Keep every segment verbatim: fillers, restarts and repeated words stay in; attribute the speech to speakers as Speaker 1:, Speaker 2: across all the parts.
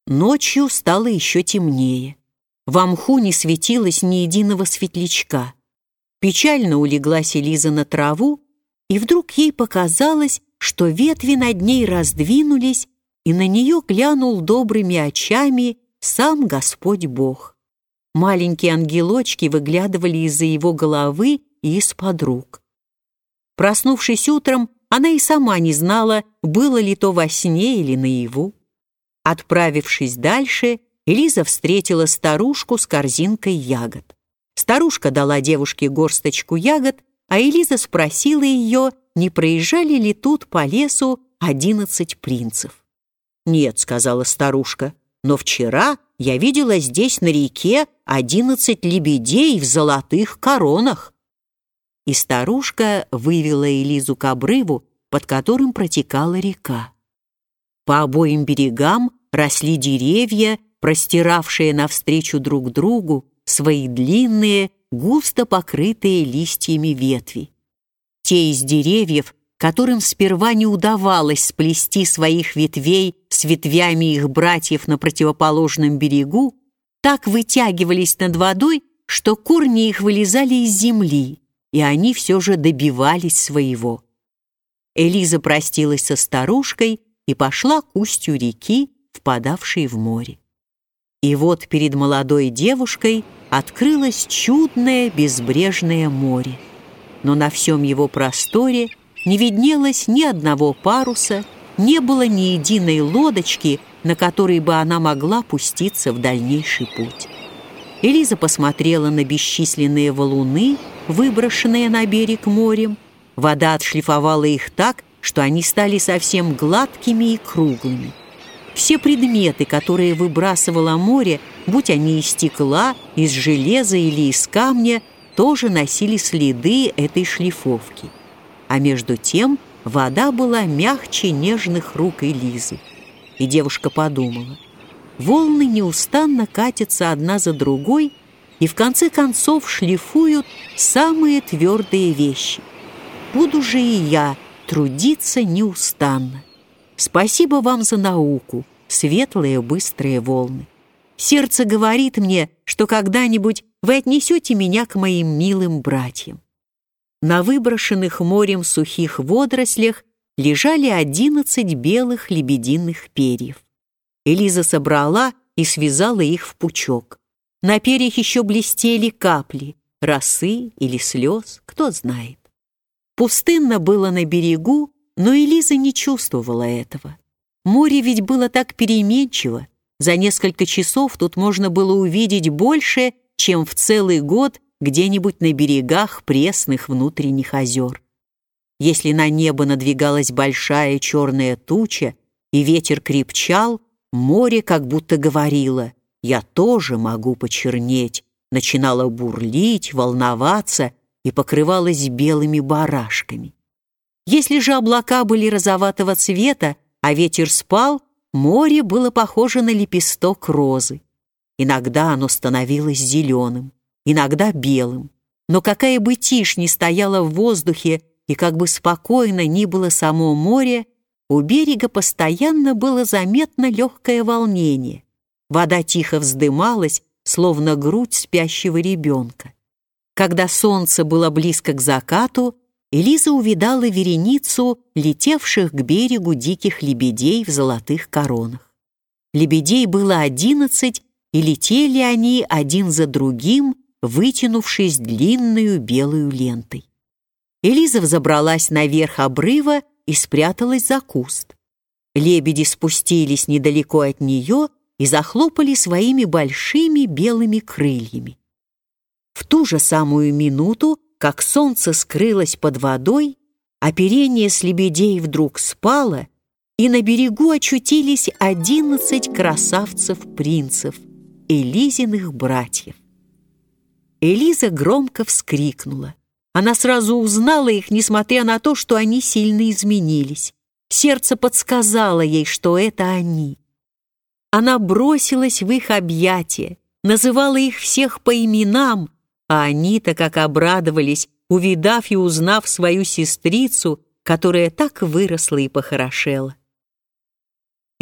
Speaker 1: Ночью стало еще темнее. Во мху не светилось ни единого светлячка. Печально улеглась Элиза на траву, и вдруг ей показалось, что ветви над ней раздвинулись, и на нее глянул добрыми очами сам Господь Бог. Маленькие ангелочки выглядывали из-за его головы и из-под рук. Проснувшись утром, она и сама не знала, было ли то во сне или наяву. Отправившись дальше, Элиза встретила старушку с корзинкой ягод. Старушка дала девушке горсточку ягод, а Элиза спросила ее, не проезжали ли тут по лесу одиннадцать принцев. «Нет», — сказала старушка, — «но вчера я видела здесь на реке одиннадцать лебедей в золотых коронах». И старушка вывела Элизу к обрыву, под которым протекала река. По обоим берегам росли деревья, простиравшие навстречу друг другу свои длинные, густо покрытые листьями ветви. Те из деревьев, которым сперва не удавалось сплести своих ветвей с ветвями их братьев на противоположном берегу, так вытягивались над водой, что корни их вылезали из земли, и они все же добивались своего. Элиза простилась со старушкой и пошла к устью реки, впадавшей в море. И вот перед молодой девушкой открылось чудное безбрежное море. Но на всем его просторе не виднелось ни одного паруса, не было ни единой лодочки, на которой бы она могла пуститься в дальнейший путь. Элиза посмотрела на бесчисленные валуны, выброшенные на берег морем. Вода отшлифовала их так, что они стали совсем гладкими и круглыми. Все предметы, которые выбрасывало море, будь они из стекла, из железа или из камня, тоже носили следы этой шлифовки. А между тем вода была мягче нежных рук Элизы. И девушка подумала: волны неустанно катятся одна за другой и в конце концов шлифуют самые твердые вещи. Буду же и я трудиться неустанно. Спасибо вам за науку, светлые быстрые волны. Сердце говорит мне, что когда-нибудь вы отнесете меня к моим милым братьям. На выброшенных морем сухих водорослях лежали одиннадцать белых лебединых перьев. Элиза собрала и связала их в пучок. На перьях еще блестели капли, росы или слез, кто знает. Пустынно было на берегу, но Элиза не чувствовала этого. Море ведь было так переменчиво. За несколько часов тут можно было увидеть больше, чем в целый год где-нибудь на берегах пресных внутренних озер. Если на небо надвигалась большая черная туча и ветер крепчал, море как будто говорило: «Я тоже могу почернеть», начинало бурлить, волноваться и покрывалось белыми барашками. Если же облака были розоватого цвета, а ветер спал, море было похоже на лепесток розы. Иногда оно становилось зеленым, иногда белым. Но какая бы тишь ни стояла в воздухе и как бы спокойно ни было само море, у берега постоянно было заметно легкое волнение. Вода тихо вздымалась, словно грудь спящего ребенка. Когда солнце было близко к закату, Элиза увидала вереницу летевших к берегу диких лебедей в золотых коронах. Лебедей было одиннадцать, и летели они один за другим, вытянувшись длинную белую лентой. Элиза взобралась наверх обрыва и спряталась за куст. Лебеди спустились недалеко от нее и захлопали своими большими белыми крыльями. В ту же самую минуту, как солнце скрылось под водой, оперение с лебедей вдруг спало, и на берегу очутились одиннадцать красавцев-принцев, Элизиных братьев. Элиза громко вскрикнула. Она сразу узнала их, несмотря на то, что они сильно изменились. Сердце подсказало ей, что это они. Она бросилась в их объятия, называла их всех по именам, а они-то как обрадовались, увидав и узнав свою сестрицу, которая так выросла и похорошела.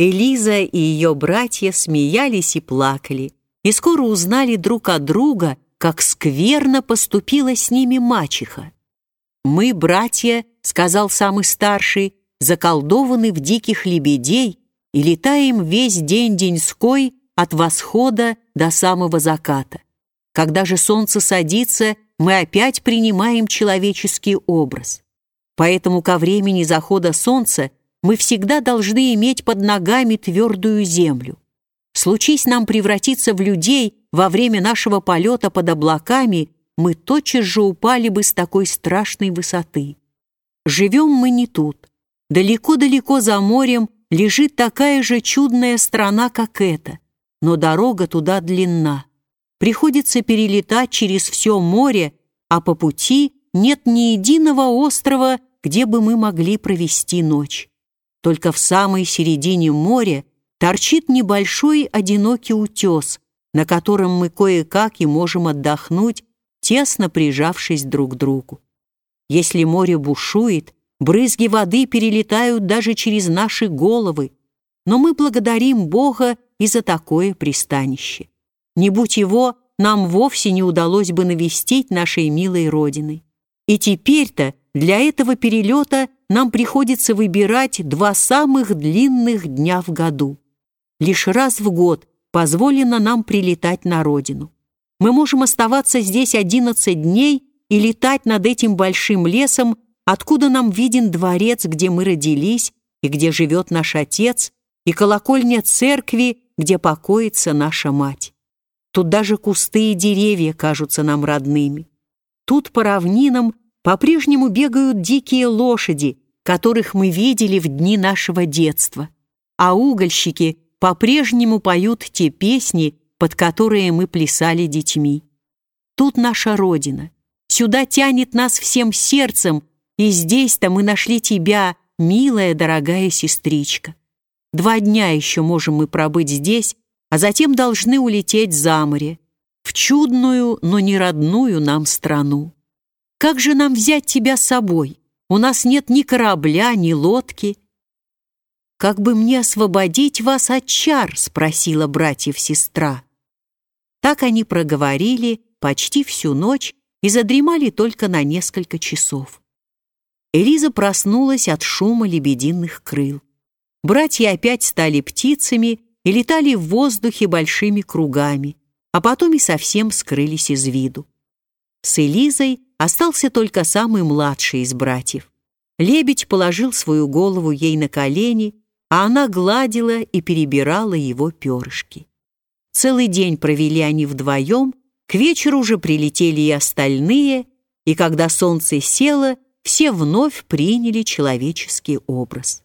Speaker 1: Элиза и ее братья смеялись и плакали, и скоро узнали друг от друга, как скверно поступила с ними мачеха. «Мы, братья, — сказал самый старший, — заколдованы в диких лебедей и летаем весь день-деньской от восхода до самого заката. Когда же солнце садится, мы опять принимаем человеческий образ. Поэтому ко времени захода солнца мы всегда должны иметь под ногами твердую землю. Случись нам превратиться в людей во время нашего полета под облаками, мы тотчас же упали бы с такой страшной высоты. Живем мы не тут. Далеко-далеко за морем лежит такая же чудная страна, как эта, но дорога туда длинна. Приходится перелетать через все море, а по пути нет ни единого острова, где бы мы могли провести ночь. Только в самой середине моря торчит небольшой одинокий утес, на котором мы кое-как и можем отдохнуть, тесно прижавшись друг к другу. Если море бушует, брызги воды перелетают даже через наши головы, но мы благодарим Бога и за такое пристанище. Не будь его, нам вовсе не удалось бы навестить нашей милой Родины. И теперь-то для этого перелета нам приходится выбирать два самых длинных дня в году. Лишь раз в год позволено нам прилетать на родину. Мы можем оставаться здесь одиннадцать дней и летать над этим большим лесом, откуда нам виден дворец, где мы родились и где живет наш отец, и колокольня церкви, где покоится наша мать. Тут даже кусты и деревья кажутся нам родными. Тут по равнинам по-прежнему бегают дикие лошади, которых мы видели в дни нашего детства, а угольщики по-прежнему поют те песни, под которые мы плясали детьми. Тут наша Родина. Сюда тянет нас всем сердцем, и здесь-то мы нашли тебя, милая, дорогая сестричка. Два дня еще можем мы пробыть здесь, а затем должны улететь за море, в чудную, но не родную нам страну. Как же нам взять тебя с собой? У нас нет ни корабля, ни лодки. «Как бы мне освободить вас от чар?» — спросила братьев сестра. Так они проговорили почти всю ночь и задремали только на несколько часов. Элиза проснулась от шума лебединых крыл. Братья опять стали птицами и летали в воздухе большими кругами, а потом и совсем скрылись из виду. С Элизой остался только самый младший из братьев. Лебедь положил свою голову ей на колени, а она гладила и перебирала его перышки. Целый день провели они вдвоем, к вечеру уже прилетели и остальные, и когда солнце село, все вновь приняли человеческий образ.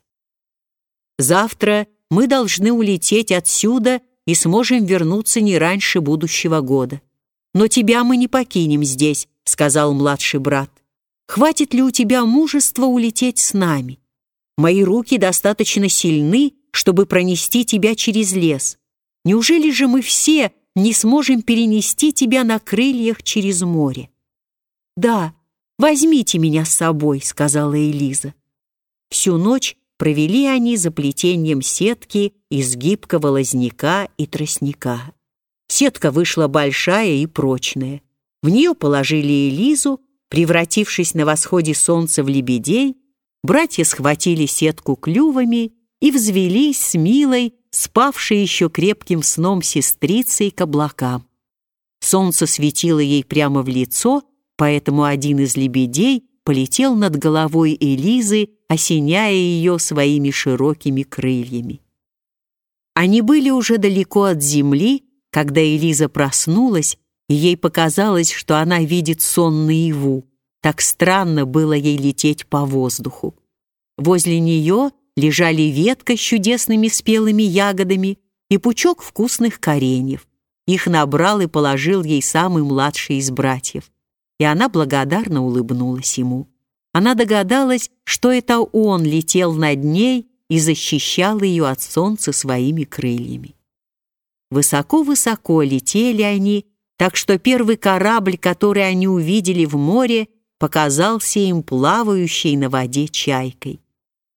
Speaker 1: «Завтра мы должны улететь отсюда и сможем вернуться не раньше будущего года. Но тебя мы не покинем здесь», — сказал младший брат. «Хватит ли у тебя мужества улететь с нами? Мои руки достаточно сильны, чтобы пронести тебя через лес. Неужели же мы все не сможем перенести тебя на крыльях через море?» «Да, возьмите меня с собой», — сказала Элиза. Всю ночь провели они за плетением сетки из гибкого лозняка и тростника. Сетка вышла большая и прочная. В нее положили Элизу, превратившись на восходе солнца в лебедей, братья схватили сетку клювами и взвелись с милой, спавшей еще крепким сном сестрицей к облакам. Солнце светило ей прямо в лицо, поэтому один из лебедей полетел над головой Элизы, осеняя ее своими широкими крыльями. Они были уже далеко от земли, когда Элиза проснулась, и ей показалось, что она видит сон наяву. Так странно было ей лететь по воздуху. Возле нее лежали ветка с чудесными спелыми ягодами и пучок вкусных кореньев. Их набрал и положил ей самый младший из братьев. И она благодарно улыбнулась ему. Она догадалась, что это он летел над ней и защищал ее от солнца своими крыльями. Высоко-высоко летели они, так что первый корабль, который они увидели в море, показался им плавающей на воде чайкой.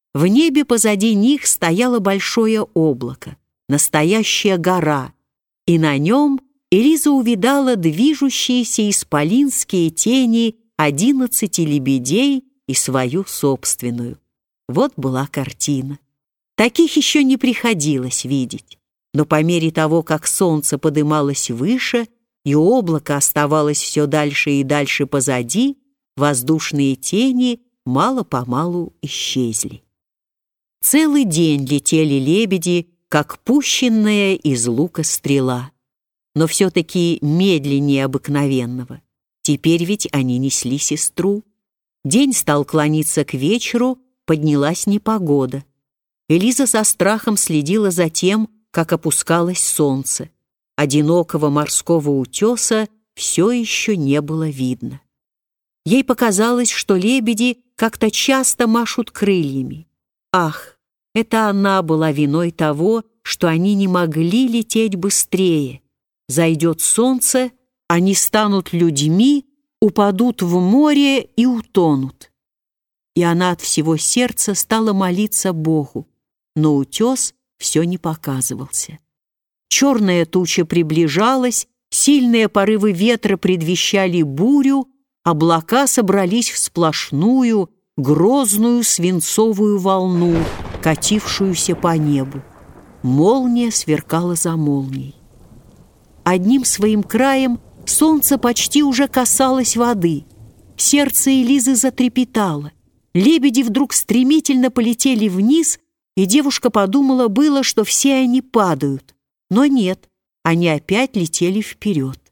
Speaker 1: В небе позади них стояло большое облако, настоящая гора, и на нем Элиза увидала движущиеся исполинские тени одиннадцати лебедей и свою собственную. Вот была картина. Таких еще не приходилось видеть. Но по мере того, как солнце подымалось выше, и облако оставалось все дальше и дальше позади, воздушные тени мало-помалу исчезли. Целый день летели лебеди, как пущенная из лука стрела, но все-таки медленнее обыкновенного. Теперь ведь они несли сестру. День стал клониться к вечеру, поднялась непогода. Элиза со страхом следила за тем, как опускалось солнце. Одинокого морского утеса все еще не было видно. Ей показалось, что лебеди как-то часто машут крыльями. Ах, это она была виной того, что они не могли лететь быстрее. Зайдет солнце, они станут людьми, упадут в море и утонут. И она от всего сердца стала молиться Богу, но утес все не показывался. Черная туча приближалась, сильные порывы ветра предвещали бурю, облака собрались в сплошную, грозную свинцовую волну, катившуюся по небу. Молния сверкала за молнией. Одним своим краем солнце почти уже касалось воды. Сердце Элизы затрепетало. Лебеди вдруг стремительно полетели вниз, и девушка подумала было, что все они падают. Но нет, они опять летели вперед.